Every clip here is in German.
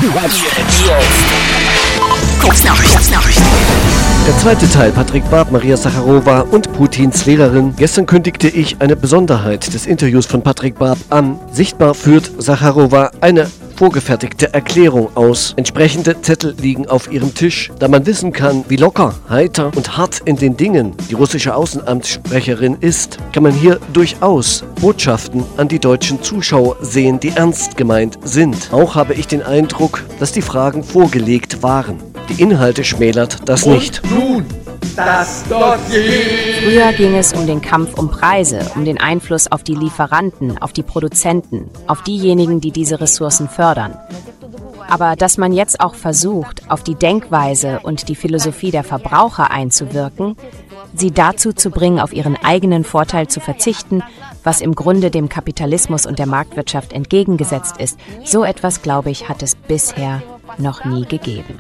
Der zweite Teil, Patrick Barb, Maria Sacharowa und Putins Lehrerin. Gestern kündigte ich eine Besonderheit des Interviews von Patrick Barb an. Sichtbar führt Sacharowa eine vorgefertigte Erklärung aus. Entsprechende Zettel liegen auf ihrem Tisch. Da man wissen kann, wie locker, heiter und hart in den Dingen die russische Außenamtssprecherin ist, kann man hier durchaus Botschaften an die deutschen Zuschauer sehen, die ernst gemeint sind. Auch habe ich den Eindruck, dass die Fragen vorgelegt waren. Die Inhalte schmälert das nicht. Nun, das Dossier. Früher ging es um den Kampf um Preise, um den Einfluss auf die Lieferanten, auf die Produzenten, auf diejenigen, die diese Ressourcen fördern. Aber dass man jetzt auch versucht, auf die Denkweise und die Philosophie der Verbraucher einzuwirken, sie dazu zu bringen, auf ihren eigenen Vorteil zu verzichten, was im Grunde dem Kapitalismus und der Marktwirtschaft entgegengesetzt ist, so etwas, glaube ich, hat es bisher noch nie gegeben.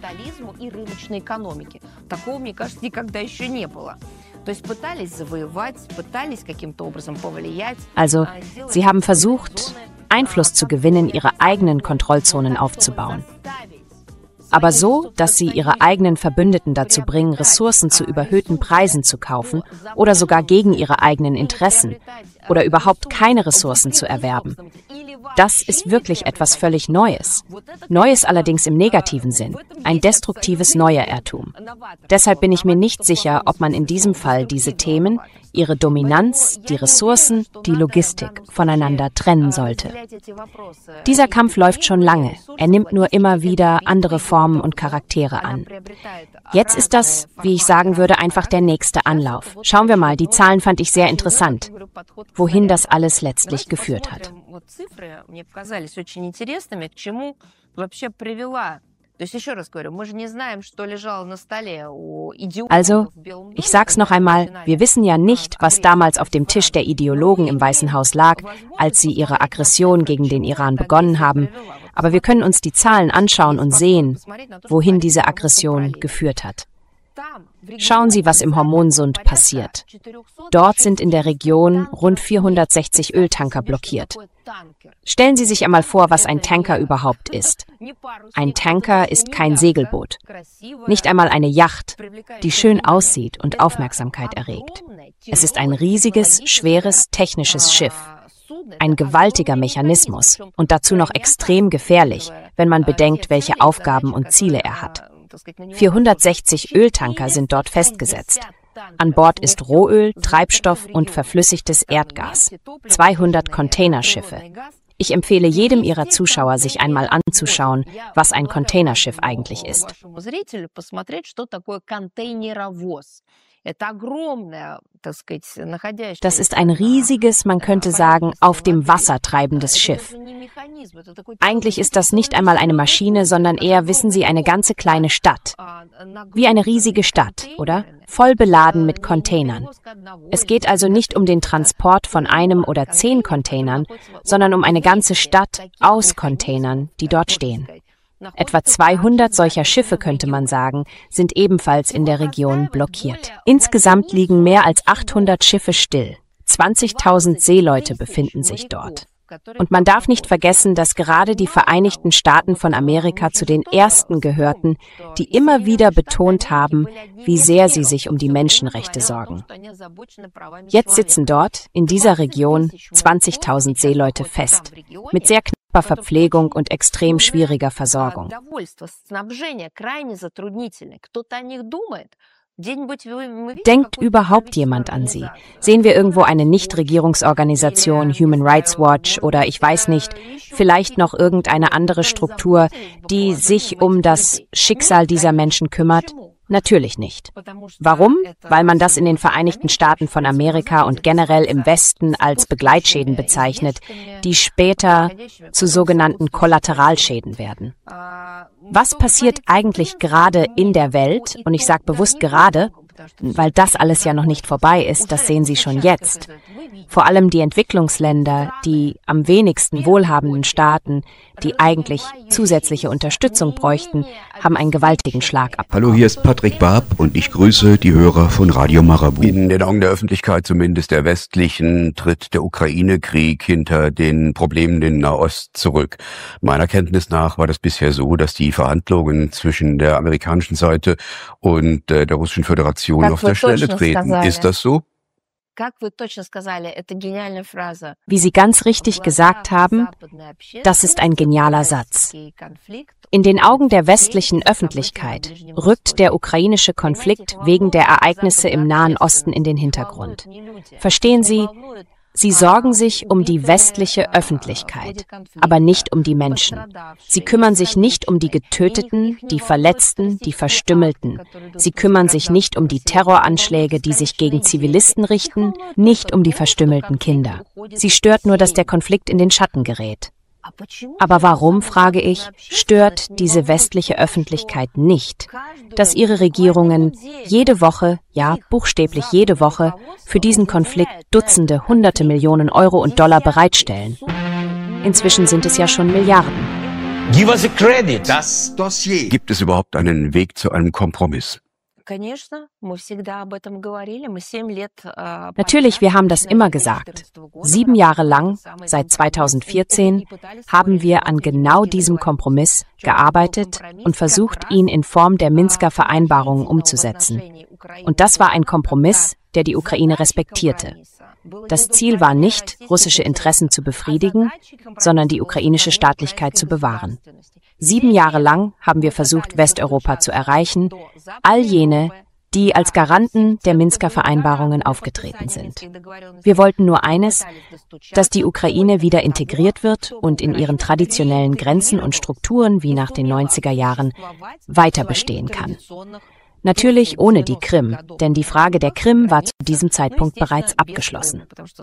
Also, sie haben versucht, Einfluss zu gewinnen, ihre eigenen Kontrollzonen aufzubauen. Aber so, dass sie ihre eigenen Verbündeten dazu bringen, Ressourcen zu überhöhten Preisen zu kaufen oder sogar gegen ihre eigenen Interessen oder überhaupt keine Ressourcen zu erwerben. Das ist wirklich etwas völlig Neues. Neues allerdings im negativen Sinn, ein destruktives Neuertum. Deshalb bin ich mir nicht sicher, ob man in diesem Fall diese Themen, ihre Dominanz, die Ressourcen, die Logistik voneinander trennen sollte. Dieser Kampf läuft schon lange. Er nimmt nur immer wieder andere Formen und Charaktere an. Jetzt ist das, wie ich sagen würde, einfach der nächste Anlauf. Schauen wir mal, die Zahlen fand ich sehr interessant, wohin das alles letztlich geführt hat. Also, ich sag's noch einmal, wir wissen ja nicht, was damals auf dem Tisch der Ideologen im Weißen Haus lag, als sie ihre Aggression gegen den Iran begonnen haben, aber wir können uns die Zahlen anschauen und sehen, wohin diese Aggression geführt hat. Schauen Sie, was im Hormonsund passiert. Dort sind in der Region rund 460 Öltanker blockiert. Stellen Sie sich einmal vor, was ein Tanker überhaupt ist. Ein Tanker ist kein Segelboot, nicht einmal eine Yacht, die schön aussieht und Aufmerksamkeit erregt. Es ist ein riesiges, schweres, technisches Schiff. Ein gewaltiger Mechanismus und dazu noch extrem gefährlich, wenn man bedenkt, welche Aufgaben und Ziele er hat. 460 Öltanker sind dort festgesetzt. An Bord ist Rohöl, Treibstoff und verflüssigtes Erdgas. 200 Containerschiffe. Ich empfehle jedem Ihrer Zuschauer, sich einmal anzuschauen, was ein Containerschiff eigentlich ist. Das ist ein riesiges, man könnte sagen, auf dem Wasser treibendes Schiff. Eigentlich ist das nicht einmal eine Maschine, sondern eher, wissen Sie, eine ganze kleine Stadt. Wie eine riesige Stadt, oder? Voll beladen mit Containern. Es geht also nicht um den Transport von einem oder 10 Containern, sondern um eine ganze Stadt aus Containern, die dort stehen. Etwa 200 solcher Schiffe, könnte man sagen, sind ebenfalls in der Region blockiert. Insgesamt liegen mehr als 800 Schiffe still. 20.000 Seeleute befinden sich dort. Und man darf nicht vergessen, dass gerade die Vereinigten Staaten von Amerika zu den ersten gehörten, die immer wieder betont haben, wie sehr sie sich um die Menschenrechte sorgen. Jetzt sitzen dort, in dieser Region, 20.000 Seeleute fest, mit sehr knapper Verpflegung und extrem schwieriger Versorgung. Denkt überhaupt jemand an sie? Sehen wir irgendwo eine Nichtregierungsorganisation, Human Rights Watch oder ich weiß nicht, vielleicht noch irgendeine andere Struktur, die sich um das Schicksal dieser Menschen kümmert? Natürlich nicht. Warum? Weil man das in den Vereinigten Staaten von Amerika und generell im Westen als Begleitschäden bezeichnet, die später zu sogenannten Kollateralschäden werden. Was passiert eigentlich gerade in der Welt, und ich sage bewusst gerade, weil das alles ja noch nicht vorbei ist, das sehen Sie schon jetzt. Vor allem die Entwicklungsländer, die am wenigsten wohlhabenden Staaten, die eigentlich zusätzliche Unterstützung bräuchten, haben einen gewaltigen Schlag ab. Hallo, hier ist Patrick Barb und ich grüße die Hörer von Radio Marabu. In den Augen der Öffentlichkeit, zumindest der westlichen, tritt der Ukraine-Krieg hinter den Problemen in Nahost zurück. Meiner Kenntnis nach war das bisher so, dass die Verhandlungen zwischen der amerikanischen Seite und der Russischen Föderation auf der Stelle treten. Ist das so? Wie Sie ganz richtig gesagt haben, das ist ein genialer Satz. In den Augen der westlichen Öffentlichkeit rückt der ukrainische Konflikt wegen der Ereignisse im Nahen Osten in den Hintergrund. Verstehen Sie, Sie sorgen sich um die westliche Öffentlichkeit, aber nicht um die Menschen. Sie kümmern sich nicht um die Getöteten, die Verletzten, die Verstümmelten. Sie kümmern sich nicht um die Terroranschläge, die sich gegen Zivilisten richten, nicht um die verstümmelten Kinder. Sie stört nur, dass der Konflikt in den Schatten gerät. Aber warum, frage ich, stört diese westliche Öffentlichkeit nicht, dass ihre Regierungen jede Woche, ja buchstäblich jede Woche, für diesen Konflikt Dutzende, Hunderte Millionen Euro und Dollar bereitstellen? Inzwischen sind es ja schon Milliarden. Give us a credit. Das Dossier. Gibt es überhaupt einen Weg zu einem Kompromiss? Natürlich, wir haben das immer gesagt. 7 Jahre lang, seit 2014, haben wir an genau diesem Kompromiss gearbeitet und versucht, ihn in Form der Minsker Vereinbarungen umzusetzen. Und das war ein Kompromiss, der die Ukraine respektierte. Das Ziel war nicht, russische Interessen zu befriedigen, sondern die ukrainische Staatlichkeit zu bewahren. 7 Jahre lang haben wir versucht, Westeuropa zu erreichen, all jene, die als Garanten der Minsker Vereinbarungen aufgetreten sind. Wir wollten nur eines, dass die Ukraine wieder integriert wird und in ihren traditionellen Grenzen und Strukturen wie nach den 90er Jahren weiter bestehen kann. Natürlich ohne die Krim, denn die Frage der Krim war zu diesem Zeitpunkt bereits abgeschlossen.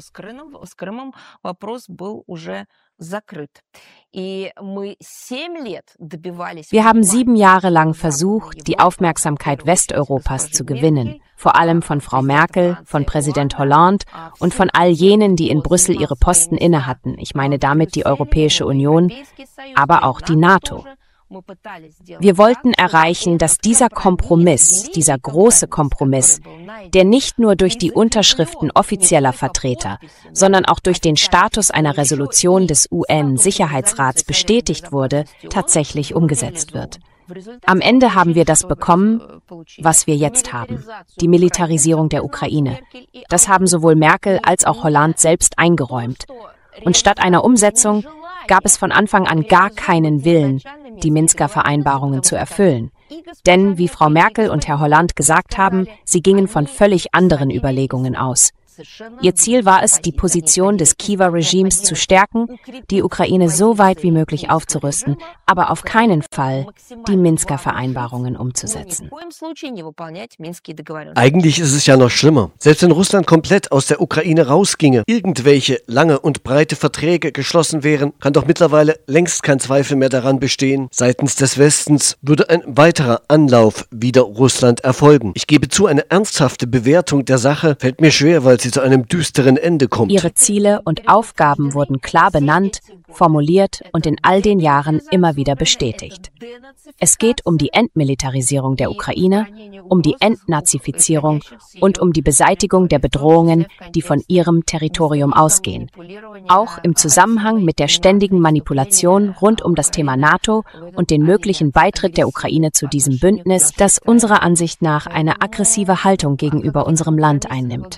Wir haben 7 Jahre lang versucht, die Aufmerksamkeit Westeuropas zu gewinnen, vor allem von Frau Merkel, von Präsident Hollande und von all jenen, die in Brüssel ihre Posten innehatten. Ich meine damit die Europäische Union, aber auch die NATO. Wir wollten erreichen, dass dieser Kompromiss, dieser große Kompromiss, der nicht nur durch die Unterschriften offizieller Vertreter, sondern auch durch den Status einer Resolution des UN-Sicherheitsrats bestätigt wurde, tatsächlich umgesetzt wird. Am Ende haben wir das bekommen, was wir jetzt haben, die Militarisierung der Ukraine. Das haben sowohl Merkel als auch Hollande selbst eingeräumt. Und statt einer Umsetzung gab es von Anfang an gar keinen Willen, die Minsker Vereinbarungen zu erfüllen. Denn, wie Frau Merkel und Herr Hollande gesagt haben, sie gingen von völlig anderen Überlegungen aus. Ihr Ziel war es, die Position des Kiewer Regimes zu stärken, die Ukraine so weit wie möglich aufzurüsten, aber auf keinen Fall die Minsker Vereinbarungen umzusetzen. Eigentlich ist es ja noch schlimmer. Selbst wenn Russland komplett aus der Ukraine rausginge, irgendwelche lange und breite Verträge geschlossen wären, kann doch mittlerweile längst kein Zweifel mehr daran bestehen, seitens des Westens würde ein weiterer Anlauf wider Russland erfolgen. Ich gebe zu, eine ernsthafte Bewertung der Sache fällt mir schwer, weil sie zu einem düsteren Ende kommt. Ihre Ziele und Aufgaben wurden klar benannt, formuliert und in all den Jahren immer wieder bestätigt. Es geht um die Entmilitarisierung der Ukraine, um die Entnazifizierung und um die Beseitigung der Bedrohungen, die von ihrem Territorium ausgehen. Auch im Zusammenhang mit der ständigen Manipulation rund um das Thema NATO und den möglichen Beitritt der Ukraine zu diesem Bündnis, das unserer Ansicht nach eine aggressive Haltung gegenüber unserem Land einnimmt.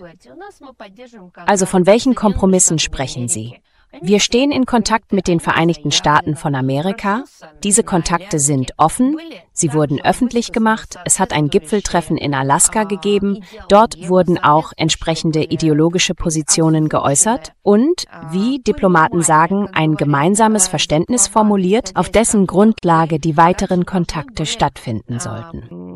Also von welchen Kompromissen sprechen Sie? Wir stehen in Kontakt mit den Vereinigten Staaten von Amerika. Diese Kontakte sind offen, sie wurden öffentlich gemacht, es hat ein Gipfeltreffen in Alaska gegeben, dort wurden auch entsprechende ideologische Positionen geäußert und, wie Diplomaten sagen, ein gemeinsames Verständnis formuliert, auf dessen Grundlage die weiteren Kontakte stattfinden sollten.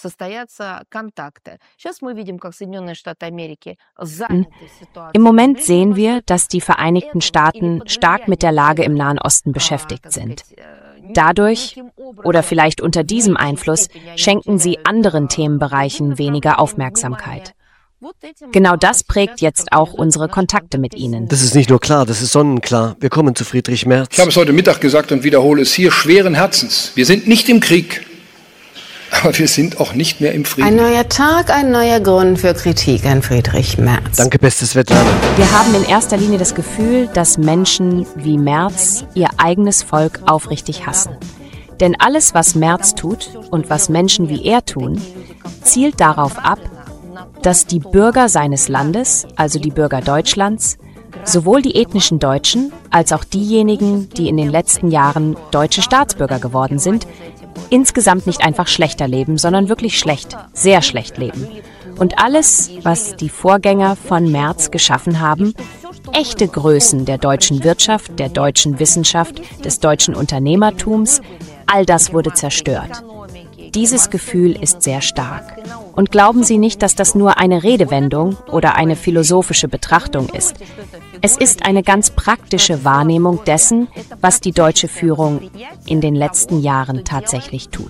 Im Moment sehen wir, dass die Vereinigten Staaten stark mit der Lage im Nahen Osten beschäftigt sind. Dadurch oder vielleicht unter diesem Einfluss schenken sie anderen Themenbereichen weniger Aufmerksamkeit. Genau das prägt jetzt auch unsere Kontakte mit ihnen. Das ist nicht nur klar, das ist sonnenklar. Wir kommen zu Friedrich Merz. Ich habe es heute Mittag gesagt und wiederhole es hier schweren Herzens. Wir sind nicht im Krieg, aber wir sind auch nicht mehr im Frieden. Ein neuer Tag, ein neuer Grund für Kritik an Friedrich Merz. Danke, beste Svetlana. Wir haben in erster Linie das Gefühl, dass Menschen wie Merz ihr eigenes Volk aufrichtig hassen. Denn alles, was Merz tut und was Menschen wie er tun, zielt darauf ab, dass die Bürger seines Landes, also die Bürger Deutschlands, sowohl die ethnischen Deutschen als auch diejenigen, die in den letzten Jahren deutsche Staatsbürger geworden sind, insgesamt nicht einfach schlechter leben, sondern wirklich schlecht, sehr schlecht leben. Und alles, was die Vorgänger von Merz geschaffen haben, echte Größen der deutschen Wirtschaft, der deutschen Wissenschaft, des deutschen Unternehmertums, all das wurde zerstört. Dieses Gefühl ist sehr stark. Und glauben Sie nicht, dass das nur eine Redewendung oder eine philosophische Betrachtung ist. Es ist eine ganz praktische Wahrnehmung dessen, was die deutsche Führung in den letzten Jahren tatsächlich tut.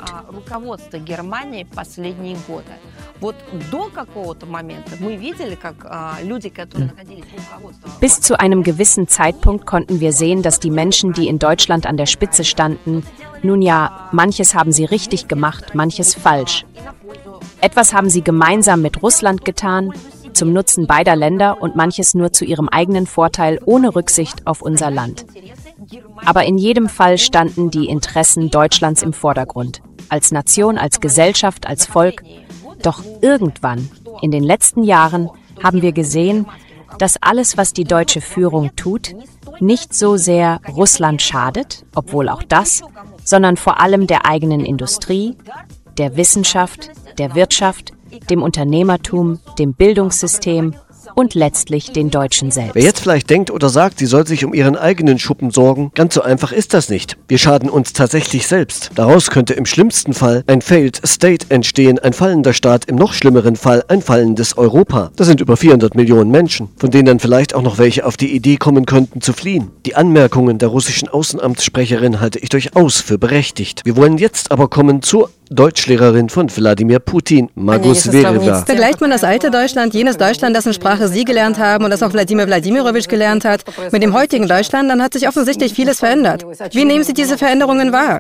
Bis zu einem gewissen Zeitpunkt konnten wir sehen, dass die Menschen, die in Deutschland an der Spitze standen, nun ja, manches haben sie richtig gemacht, manches falsch. Etwas haben sie gemeinsam mit Russland getan, zum Nutzen beider Länder und manches nur zu ihrem eigenen Vorteil ohne Rücksicht auf unser Land. Aber in jedem Fall standen die Interessen Deutschlands im Vordergrund, als Nation, als Gesellschaft, als Volk. Doch irgendwann, in den letzten Jahren, haben wir gesehen, dass alles, was die deutsche Führung tut, nicht so sehr Russland schadet, obwohl auch das, sondern vor allem der eigenen Industrie, der Wissenschaft, der Wirtschaft, dem Unternehmertum, dem Bildungssystem und letztlich den Deutschen selbst. Wer jetzt vielleicht denkt oder sagt, sie soll sich um ihren eigenen Schuppen sorgen, ganz so einfach ist das nicht. Wir schaden uns tatsächlich selbst. Daraus könnte im schlimmsten Fall ein Failed State entstehen, ein fallender Staat, im noch schlimmeren Fall ein fallendes Europa. Das sind über 400 Millionen Menschen, von denen dann vielleicht auch noch welche auf die Idee kommen könnten zu fliehen. Die Anmerkungen der russischen Außenamtssprecherin halte ich durchaus für berechtigt. Wir wollen jetzt aber kommen zur Deutschlehrerin von Wladimir Putin, Margot Zverev. Vergleicht man das alte Deutschland, jenes Deutschland, dessen Sprache Sie gelernt haben und das auch Wladimir Wladimirowitsch gelernt hat, mit dem heutigen Deutschland, dann hat sich offensichtlich vieles verändert. Wie nehmen Sie diese Veränderungen wahr?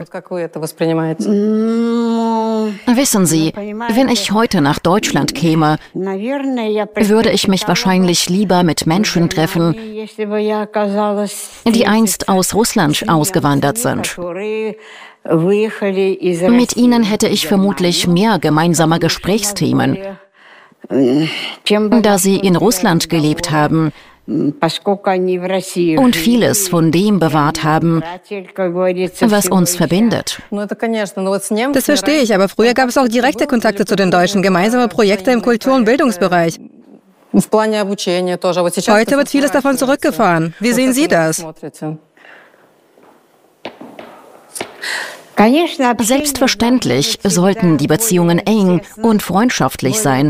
Wissen Sie, wenn ich heute nach Deutschland käme, würde ich mich wahrscheinlich lieber mit Menschen treffen, die einst aus Russland ausgewandert sind. Mit ihnen hätte ich vermutlich mehr gemeinsame Gesprächsthemen. Da sie in Russland gelebt haben und vieles von dem bewahrt haben, was uns verbindet. Das verstehe ich, aber früher gab es auch direkte Kontakte zu den Deutschen, gemeinsame Projekte im Kultur- und Bildungsbereich. Heute wird vieles davon zurückgefahren. Wie sehen Sie das? Selbstverständlich sollten die Beziehungen eng und freundschaftlich sein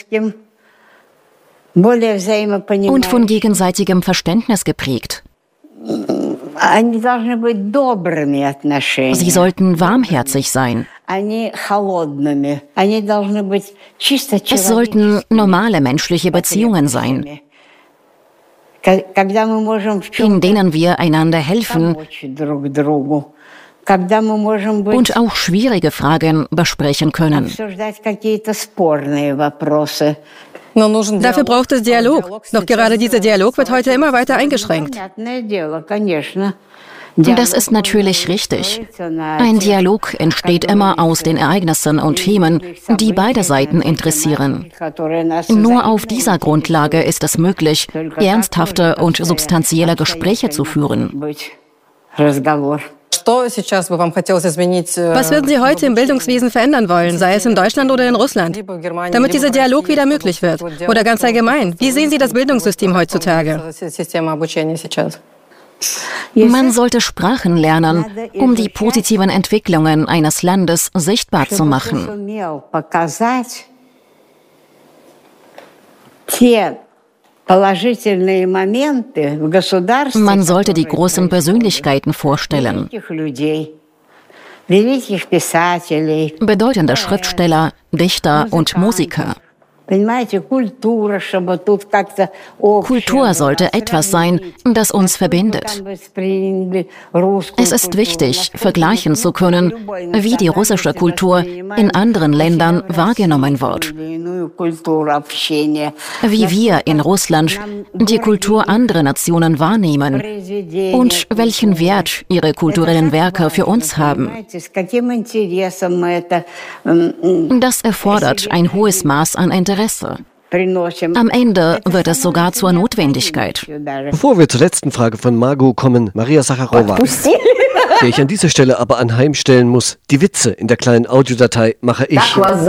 und von gegenseitigem Verständnis geprägt. Sie sollten warmherzig sein. Es sollten normale menschliche Beziehungen sein, in denen wir einander helfen und auch schwierige Fragen besprechen können. Dafür braucht es Dialog. Doch gerade dieser Dialog wird heute immer weiter eingeschränkt. Das ist natürlich richtig. Ein Dialog entsteht immer aus den Ereignissen und Themen, die beide Seiten interessieren. Nur auf dieser Grundlage ist es möglich, ernsthafte und substanzielle Gespräche zu führen. Was würden Sie heute im Bildungswesen verändern wollen, sei es in Deutschland oder in Russland, damit dieser Dialog wieder möglich wird? Oder ganz allgemein, wie sehen Sie das Bildungssystem heutzutage? Man sollte Sprachen lernen, um die positiven Entwicklungen eines Landes sichtbar zu machen. Man sollte die großen Persönlichkeiten vorstellen. bedeutende Schriftsteller, Dichter und Musiker. Kultur sollte etwas sein, das uns verbindet. Es ist wichtig, vergleichen zu können, wie die russische Kultur in anderen Ländern wahrgenommen wird. Wie wir in Russland die Kultur anderer Nationen wahrnehmen und welchen Wert ihre kulturellen Werke für uns haben. Das erfordert ein hohes Maß an Interesse. Am Ende wird es sogar zur Notwendigkeit. Bevor wir zur letzten Frage von Margot kommen, Maria Sacharowa, der ich an dieser Stelle aber anheimstellen muss, die Witze in der kleinen Audiodatei mache ich.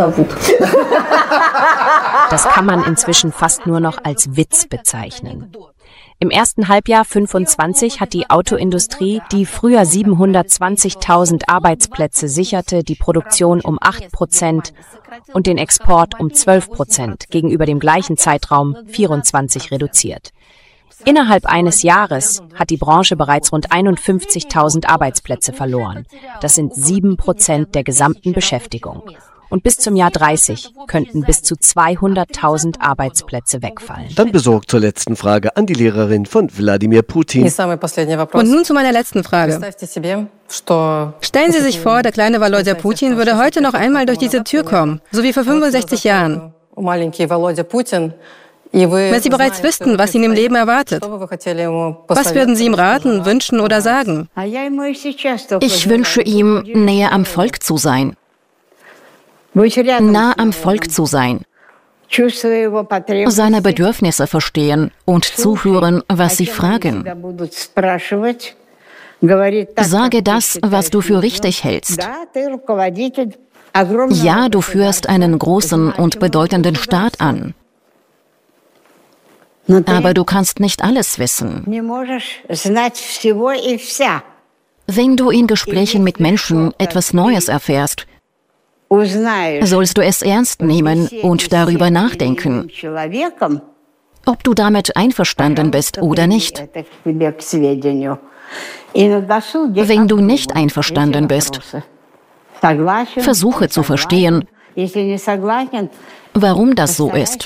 Das kann man inzwischen fast nur noch als Witz bezeichnen. Im ersten Halbjahr 25 hat die Autoindustrie, die früher 720.000 Arbeitsplätze sicherte, die Produktion um 8% und den Export um 12% gegenüber dem gleichen Zeitraum 24 reduziert. Innerhalb eines Jahres hat die Branche bereits rund 51.000 Arbeitsplätze verloren. Das sind 7% der gesamten Beschäftigung. Und bis zum Jahr 30 könnten bis zu 200.000 Arbeitsplätze wegfallen. Dann besorgt zur letzten Frage an die Lehrerin von Wladimir Putin. Und nun zu meiner letzten Frage. Stellen Sie sich vor, der kleine Volodya Putin würde heute noch einmal durch diese Tür kommen, so wie vor 65 Jahren. Wenn Sie bereits wüssten, was ihn im Leben erwartet, was würden Sie ihm raten, wünschen oder sagen? Ich wünsche ihm, näher am Volk zu sein. Nah am Volk zu sein, seine Bedürfnisse verstehen und zuhören, was sie fragen. Sage das, was du für richtig hältst. Ja, du führst einen großen und bedeutenden Staat an. Aber du kannst nicht alles wissen. Wenn du in Gesprächen mit Menschen etwas Neues erfährst, sollst du es ernst nehmen und darüber nachdenken, ob du damit einverstanden bist oder nicht. Wenn du nicht einverstanden bist, versuche zu verstehen, warum das so ist.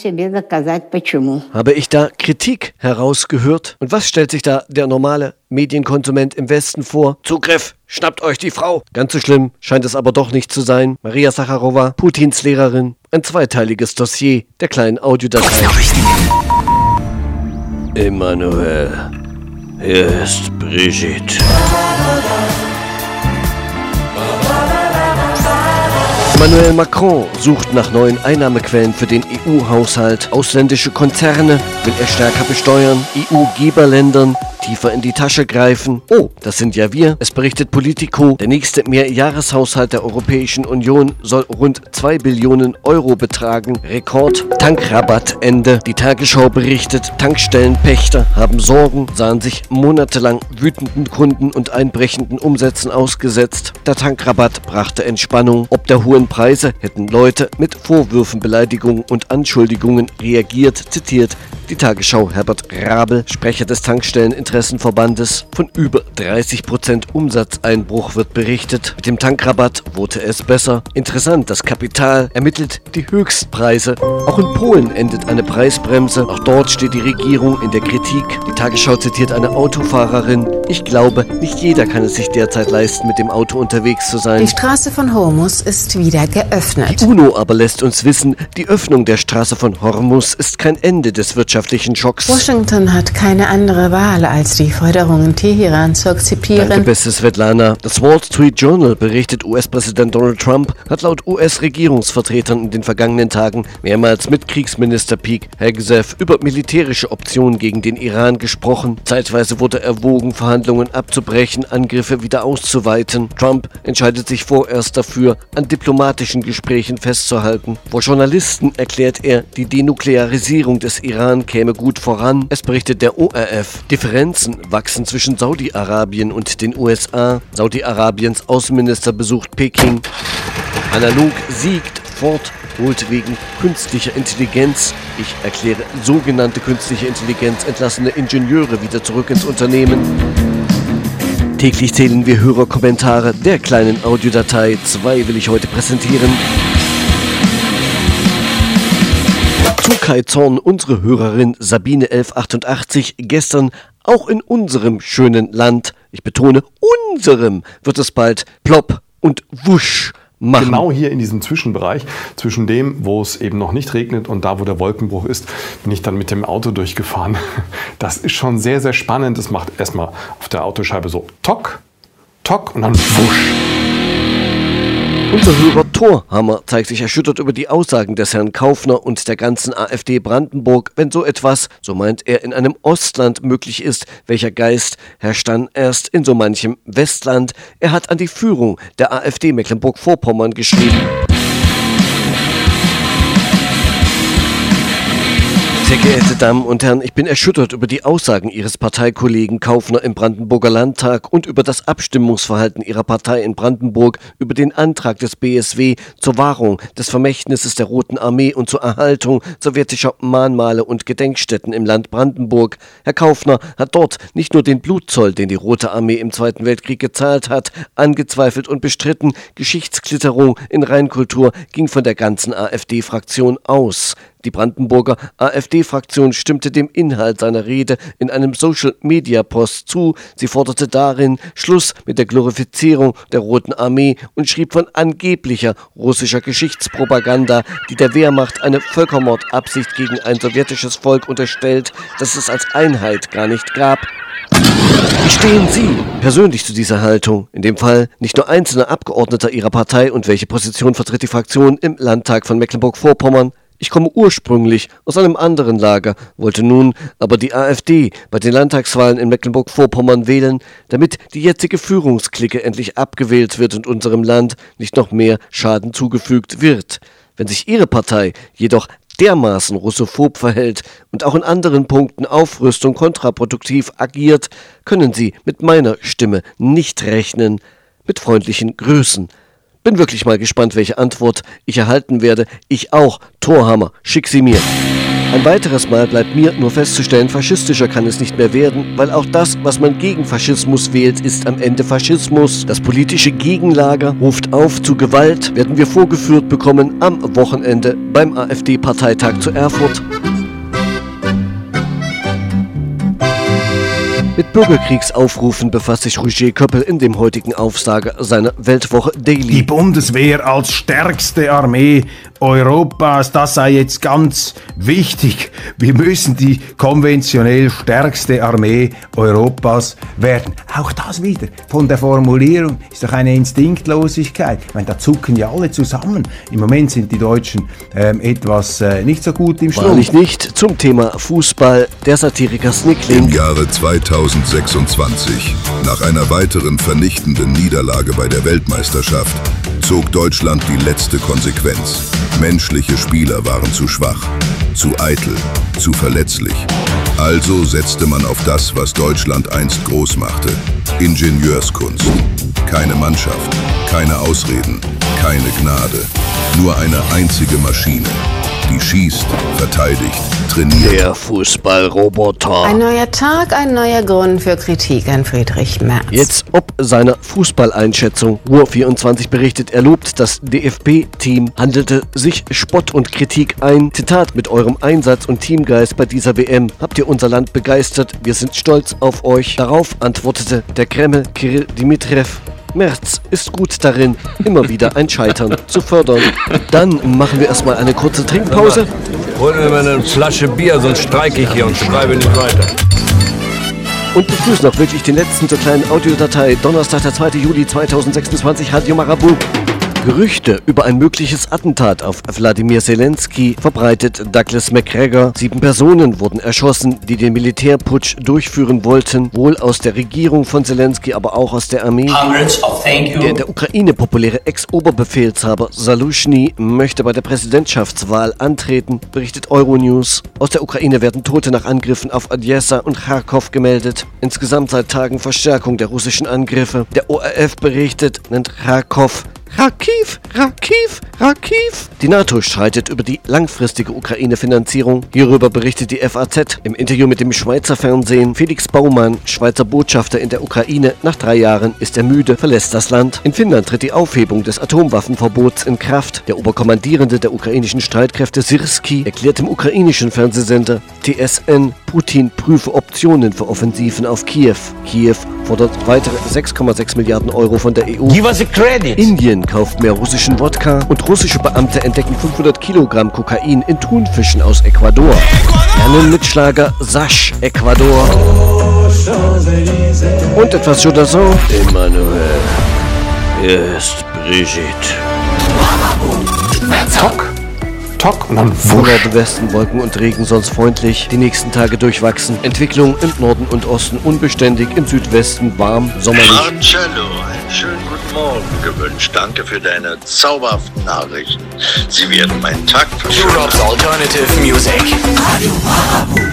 Habe ich da Kritik herausgehört? Und was stellt sich da der normale Medienkonsument im Westen vor? Zugriff! Schnappt euch die Frau! Ganz so schlimm scheint es aber doch nicht zu sein. Maria Sacharowa, Putins Lehrerin, ein zweiteiliges Dossier der kleinen Audiodatei. Emmanuel, hier ist Brigitte. Emmanuel Macron sucht nach neuen Einnahmequellen für den EU-Haushalt. Ausländische Konzerne will er stärker besteuern. EU-Geberländern tiefer in die Tasche greifen. Oh, das sind ja wir. Es berichtet Politico. Der nächste Mehrjahreshaushalt der Europäischen Union soll rund 2 Billionen Euro betragen. Rekord. Tankrabattende. Die Tagesschau berichtet, Tankstellenpächter haben Sorgen, sahen sich monatelang wütenden Kunden und einbrechenden Umsätzen ausgesetzt. Der Tankrabatt brachte Entspannung. Ob der hohen Preise hätten Leute mit Vorwürfen, Beleidigungen und Anschuldigungen reagiert, zitiert die Tagesschau Herbert Rabel, Sprecher des Tankstelleninteressenverbandes. Von über 30% Umsatzeinbruch wird berichtet. Mit dem Tankrabatt wurde es besser. Interessant, das Kapital ermittelt die Höchstpreise. Auch in Polen endet eine Preisbremse. Auch dort steht die Regierung in der Kritik. Die Tagesschau zitiert eine Autofahrerin. Ich glaube, nicht jeder kann es sich derzeit leisten, mit dem Auto unterwegs zu sein. Die Straße von Hormuz ist wieder geöffnet. Die UNO aber lässt uns wissen, die Öffnung der Straße von Hormuz ist kein Ende des wirtschaftlichen Schocks. Washington hat keine andere Wahl, als die Forderungen Teherans zu akzeptieren. Danke, beste Svetlana. Das Wall Street Journal berichtet, US-Präsident Donald Trump hat laut US-Regierungsvertretern in den vergangenen Tagen mehrmals mit Kriegsminister Pete Hegseth über militärische Optionen gegen den Iran gesprochen. Zeitweise wurde erwogen, Verhandlungen abzubrechen, Angriffe wieder auszuweiten. Trump entscheidet sich vorerst dafür, an diplomatischen Gesprächen festzuhalten. Vor Journalisten erklärt er, die Denuklearisierung des Iran käme gut voran. Es berichtet der ORF. Differenzen wachsen zwischen Saudi-Arabien und den USA. Saudi-Arabiens Außenminister besucht Peking. Analog siegt, Ford holt wegen künstlicher Intelligenz, ich erkläre sogenannte künstliche Intelligenz, entlassene Ingenieure wieder zurück ins Unternehmen. Täglich zählen wir Hörerkommentare der kleinen Audiodatei. 2 will ich heute präsentieren. Zu Kai Zorn, unsere Hörerin Sabine 1188, gestern auch in unserem schönen Land, ich betone unserem, wird es bald plopp und wusch machen. Genau hier in diesem Zwischenbereich, zwischen dem, wo es eben noch nicht regnet und da, wo der Wolkenbruch ist, bin ich dann mit dem Auto durchgefahren. Das ist schon sehr, sehr spannend. Das macht erstmal auf der Autoscheibe so tock, tock und dann wusch. Unser Hörer Thorhammer zeigt sich erschüttert über die Aussagen des Herrn Kaufner und der ganzen AfD Brandenburg, wenn so etwas, so meint er, in einem Ostland möglich ist. Welcher Geist herrscht dann erst in so manchem Westland? Er hat an die Führung der AfD Mecklenburg-Vorpommern geschrieben. Sehr geehrte Damen und Herren, ich bin erschüttert über die Aussagen Ihres Parteikollegen Kaufner im Brandenburger Landtag und über das Abstimmungsverhalten Ihrer Partei in Brandenburg, über den Antrag des BSW zur Wahrung des Vermächtnisses der Roten Armee und zur Erhaltung sowjetischer Mahnmale und Gedenkstätten im Land Brandenburg. Herr Kaufner hat dort nicht nur den Blutzoll, den die Rote Armee im Zweiten Weltkrieg gezahlt hat, angezweifelt und bestritten. Geschichtsklitterung in Reinkultur ging von der ganzen AfD-Fraktion aus. Die Brandenburger AfD-Fraktion stimmte dem Inhalt seiner Rede in einem Social-Media-Post zu. Sie forderte darin Schluss mit der Glorifizierung der Roten Armee und schrieb von angeblicher russischer Geschichtspropaganda, die der Wehrmacht eine Völkermordabsicht gegen ein sowjetisches Volk unterstellt, das es als Einheit gar nicht gab. Wie stehen Sie persönlich zu dieser Haltung? In dem Fall nicht nur einzelne Abgeordneter Ihrer Partei und welche Position vertritt die Fraktion im Landtag von Mecklenburg-Vorpommern? Ich komme ursprünglich aus einem anderen Lager, wollte nun aber die AfD bei den Landtagswahlen in Mecklenburg-Vorpommern wählen, damit die jetzige Führungsklicke endlich abgewählt wird und unserem Land nicht noch mehr Schaden zugefügt wird. Wenn sich Ihre Partei jedoch dermaßen russophob verhält und auch in anderen Punkten Aufrüstung kontraproduktiv agiert, können Sie mit meiner Stimme nicht rechnen. Mit freundlichen Grüßen. Bin wirklich mal gespannt, welche Antwort ich erhalten werde. Ich auch. Thorhammer, schick sie mir. Ein weiteres Mal bleibt mir nur festzustellen, faschistischer kann es nicht mehr werden, weil auch das, was man gegen Faschismus wählt, ist am Ende Faschismus. Das politische Gegenlager ruft auf zu Gewalt, werden wir vorgeführt bekommen am Wochenende beim AfD-Parteitag zu Erfurt. Mit Bürgerkriegsaufrufen befasst sich Roger Köppel in dem heutigen Aufsager seiner Weltwoche Daily. Die Bundeswehr als stärkste Armee Europas, das sei jetzt ganz wichtig. Wir müssen die konventionell stärkste Armee Europas werden. Auch das wieder von der Formulierung ist doch eine Instinktlosigkeit. Ich meine, da zucken ja alle zusammen. Im Moment sind die Deutschen etwas nicht so gut im Schluss. Wahrlich nicht. Zum Thema Fußball, der Satiriker Snickling. Im Jahre 2026, nach einer weiteren vernichtenden Niederlage bei der Weltmeisterschaft, zog Deutschland die letzte Konsequenz. Menschliche Spieler waren zu schwach, zu eitel, zu verletzlich. Also setzte man auf das, was Deutschland einst groß machte. Ingenieurskunst. Keine Mannschaft, keine Ausreden, keine Gnade. Nur eine einzige Maschine, die schießt, verteidigt, trainiert. Der Fußballroboter. Ein neuer Tag, ein neuer Grund für Kritik an Friedrich Merz. Jetzt ob seiner Fußballeinschätzung. Ruhr24 berichtet, er lobt das DFB-Team, handelte sich Spott und Kritik ein. Zitat: Mit eurem Einsatz und Teamgeist bei dieser WM habt ihr unser Land begeistert. Wir sind stolz auf euch. Darauf antwortete der Kreml Kirill Dmitriev: Merz ist gut darin, immer wieder ein Scheitern zu fördern. Dann machen wir erstmal eine kurze Trinkpause. Hol mir mal eine Flasche Bier, sonst streike ich hier und schreibe nicht weiter. Und begrüßen noch wirklich den letzten zur kleinen Audiodatei. Donnerstag, der 2. Juli 2026, Radio Marabout. Gerüchte über ein mögliches Attentat auf Wladimir Zelensky verbreitet Douglas Macgregor. 7 Personen wurden erschossen, die den Militärputsch durchführen wollten, wohl aus der Regierung von Zelensky, aber auch aus der Armee. Der in der Ukraine populäre Ex-Oberbefehlshaber Salushny möchte bei der Präsidentschaftswahl antreten, berichtet Euronews. Aus der Ukraine werden Tote nach Angriffen auf Odessa und Kharkov gemeldet. Insgesamt seit Tagen Verstärkung der russischen Angriffe. Der ORF berichtet, nennt Kharkov Rakiv, Rakiv, Rakiv. Die NATO streitet über die langfristige Ukraine-Finanzierung. Hierüber berichtet die FAZ. Im Interview mit dem Schweizer Fernsehen. Felix Baumann, Schweizer Botschafter in der Ukraine. Nach 3 Jahren ist er müde, verlässt das Land. In Finnland tritt die Aufhebung des Atomwaffenverbots in Kraft. Der Oberkommandierende der ukrainischen Streitkräfte Syrski erklärt im ukrainischen Fernsehsender TSN, Putin prüfe Optionen für Offensiven auf Kiew. Kiew fordert weitere 6,6 Milliarden Euro von der EU. Give us a credit. Indien kauft mehr russischen Wodka und russische Beamte entdecken 500 Kilogramm Kokain in Thunfischen aus Ecuador. Mitschlager Sash, Ecuador. Und etwas Jodassin. Emmanuel. Hier ist Brigitte. Tock und dann Vor Nordwesten Wolken und Regen, sonst freundlich. Die nächsten Tage durchwachsen. Entwicklung im Norden und Osten unbeständig, im Südwesten warm, sommerlich. Marcello, einen schönen guten Morgen gewünscht. Danke für deine zauberhaften Nachrichten. Sie werden meinen Tag verschönern. Europe's Alternative Music.